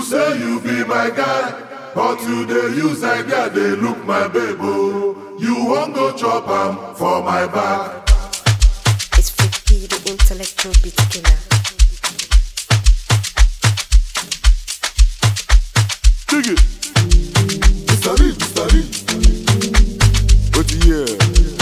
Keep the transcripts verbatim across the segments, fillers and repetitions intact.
say you be my guy, but you dey use idea dey look my babe oh. You won't go chop am for my back. It's Freaky, the intellectual beat killer. Dig it. Mister Lee, Mister Lee. What the year?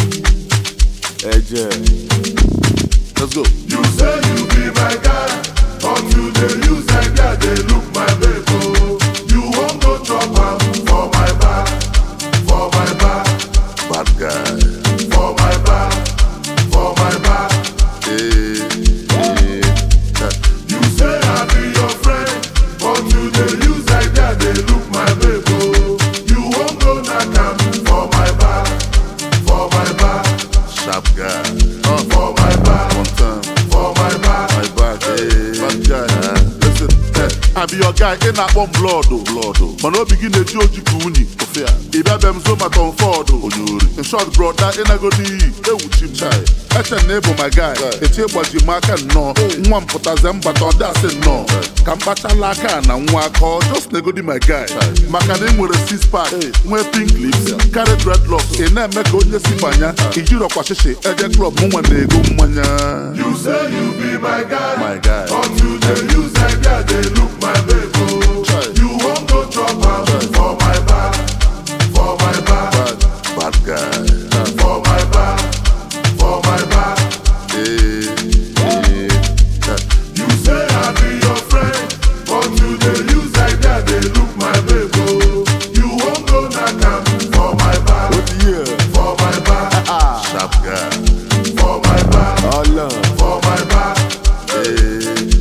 Hey, Jay. Let's go. You say you be my guy, but you dey use idea dey look my babe oh. You won't go chop am for my back, for my back. Bad guy. For my back, for my back. Hey, hey. You say I be your friend, but you dey use idea dey look my babe oh. You won't go knock am for my back, for my back. Sharp guy. Uh, For my back, one time. for my back. My back. Hey, bad guy. Uh, listen, hey. I be your guy in that one blood, oh, blood, oh. Man, no begin the Georgie Kuni. Ofia. If I bem so my Tom Ford, oh, in short, brother, in a good day, they would chim chai. That's a neighbor, my guy. It's here, but you mark and no. One put a zem, but on that's it, no. Kampata laka and one call, just negodi, my guy. Makanim with a six pack, wear pink lips, carry dreadlocks, in a make on the Sipanya, in Europe, Washe, Edge Club, Muma, Nego, Manya. You say you be my guy, My guy. but you dey use idea dey look my babe oh. You won't go chop am for my back, for my back. Bad, bad guy. For my back, for my back. Hey, hey. You say I be your friend, but you dey use idea dey look my babe oh. You won't go knock am for my back, What the year? for my back. Sharp guy. For my back, Oh, love. for my back. Hey,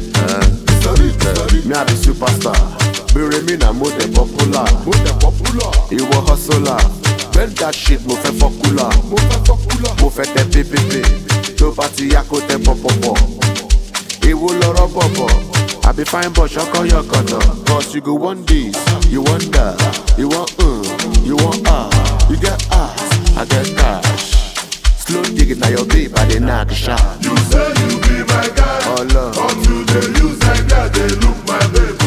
Me I be superstar. Bury me na mo de popular. Mo de popular. You a hustler. Bend that shit mo fe fokula. Mo fe fokula. Mo fe te P P P. To party yako te popopo. Iwo loro popo. I be fine but shoko your cutter. Cause you go want this, you want that, you want uh, you want ah, you get ass, I get cash. Slow digging na your babe, I dey knock shot. You say you be my guy, Oh love. but you dey use idea dey look my babe